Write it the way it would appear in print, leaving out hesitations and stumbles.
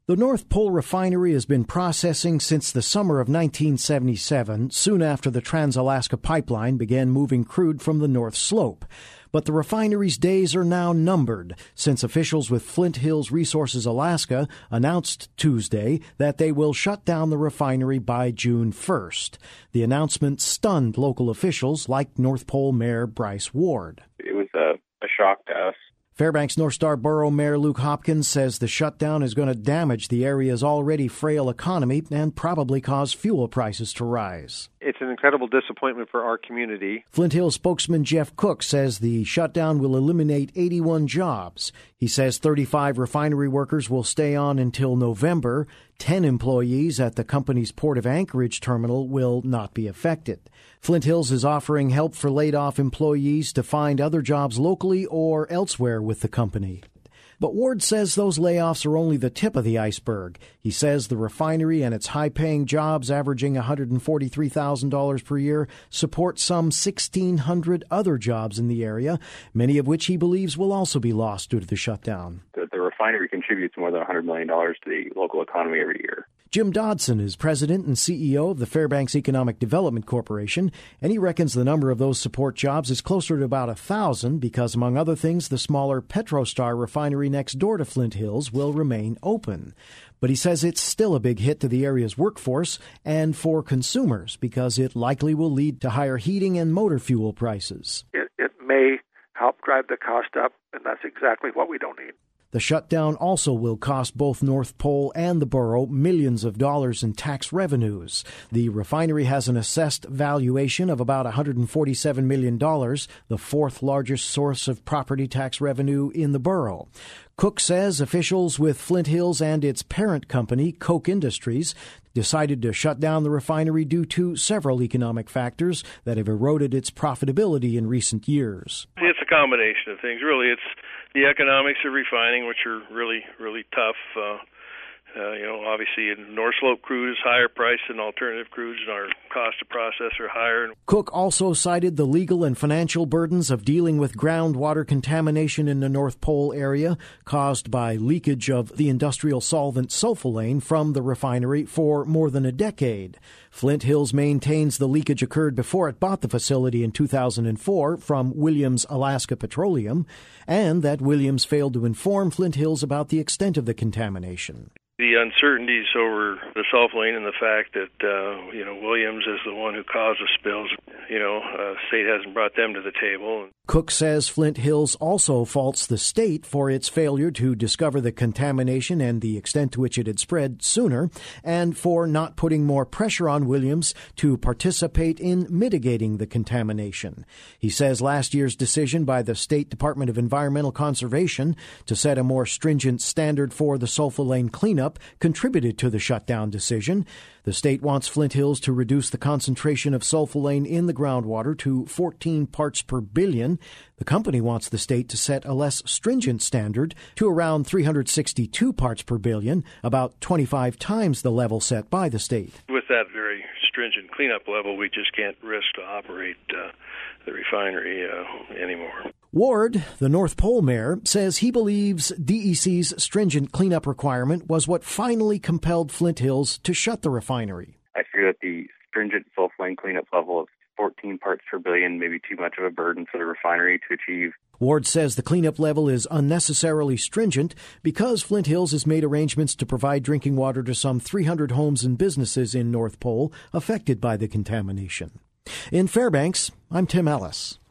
The North Pole refinery has been processing since the summer of 1977, soon after the Trans-Alaska Pipeline began moving crude from the North Slope. But the refinery's days are now numbered, since officials with Flint Hills Resources Alaska announced Tuesday that they will shut down the refinery by June 1st. The announcement stunned local officials like North Pole Mayor Bryce Ward. It was a shock to us. Fairbanks North Star Borough Mayor Luke Hopkins says the shutdown is going to damage the area's already frail economy and probably cause fuel prices to rise. It's an incredible disappointment for our community. Flint Hills spokesman Jeff Cook says the shutdown will eliminate 81 jobs. He says 35 refinery workers will stay on until November. 10 employees at the company's Port of Anchorage terminal will not be affected. Flint Hills is offering help for laid-off employees to find other jobs locally or elsewhere with the company. But Ward says those layoffs are only the tip of the iceberg. He says the refinery and its high-paying jobs averaging $143,000 per year support some 1,600 other jobs in the area, many of which he believes will also be lost due to the shutdown. The refinery contributes more than $100 million to the local economy every year. Jim Dodson is president and CEO of the Fairbanks Economic Development Corporation, and he reckons the number of those support jobs is closer to about 1,000 because, among other things, the smaller Petrostar refinery next door to Flint Hills will remain open. But he says it's still a big hit to the area's workforce and for consumers because it likely will lead to higher heating and motor fuel prices. It may help drive the cost up, and that's exactly what we don't need. The shutdown also will cost both North Pole and the borough millions of dollars in tax revenues. The refinery has an assessed valuation of about $147 million, the fourth largest source of property tax revenue in the borough. Cook says officials with Flint Hills and its parent company, Koch Industries, decided to shut down the refinery due to several economic factors that have eroded its profitability in recent years. It's a combination of things. Really, it's the economics of refining, which are really, really tough. Obviously, North Slope crude is higher priced than alternative crudes, and our cost to process are higher. Cook also cited the legal and financial burdens of dealing with groundwater contamination in the North Pole area caused by leakage of the industrial solvent sulfolane from the refinery for more than a decade. Flint Hills maintains the leakage occurred before it bought the facility in 2004 from Williams Alaska Petroleum, and that Williams failed to inform Flint Hills about the extent of the contamination. The uncertainties over the sulfolane and the fact that, Williams is the one who caused the spills, state hasn't brought them to the table. Cook says Flint Hills also faults the state for its failure to discover the contamination and the extent to which it had spread sooner, and for not putting more pressure on Williams to participate in mitigating the contamination. He says last year's decision by the State Department of Environmental Conservation to set a more stringent standard for the sulfolane cleanup contributed to the shutdown decision. The state wants Flint Hills to reduce the concentration of sulfolane in the groundwater to 14 parts per billion. The company wants the state to set a less stringent standard to around 362 parts per billion, about 25 times the level set by the state. With that very stringent cleanup level, we just can't risk to operate the refinery anymore. Ward, the North Pole mayor, says he believes DEC's stringent cleanup requirement was what finally compelled Flint Hills to shut the refinery. I fear that the stringent sulfolane cleanup level of 14 parts per billion may be too much of a burden for the refinery to achieve. Ward says the cleanup level is unnecessarily stringent because Flint Hills has made arrangements to provide drinking water to some 300 homes and businesses in North Pole affected by the contamination. In Fairbanks, I'm Tim Ellis.